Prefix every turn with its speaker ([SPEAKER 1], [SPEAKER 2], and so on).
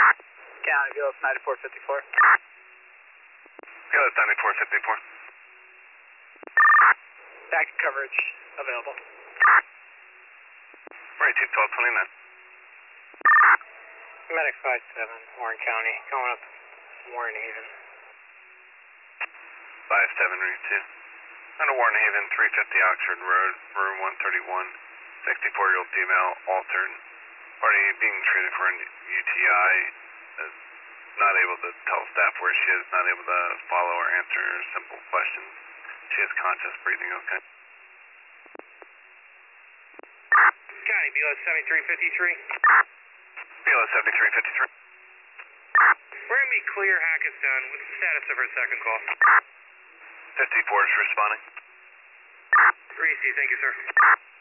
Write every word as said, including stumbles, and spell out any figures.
[SPEAKER 1] County, B L S ninety-four fifty-four.
[SPEAKER 2] B L S ninety-four fifty-four.
[SPEAKER 1] Back coverage available.
[SPEAKER 2] Right, two twelve twenty-nine.
[SPEAKER 3] Medic five seven, Warren County, going up Warren Haven.
[SPEAKER 2] five seven, read two. On Warren Haven, three fifty Oxford Road, room one thirty-one, sixty-four-year-old female, altered. Party being treated for an U T I, is not able to tell staff where she is, not able to follow or answer simple questions. She is conscious, breathing okay.
[SPEAKER 3] County, B L S seventy-three fifty-three.
[SPEAKER 2] B L S seventy-three fifty-three.
[SPEAKER 3] We're going to be clear, Hackettstown. What's the status of her second call?
[SPEAKER 2] fifty-four is responding.
[SPEAKER 3] Reese, thank you, sir.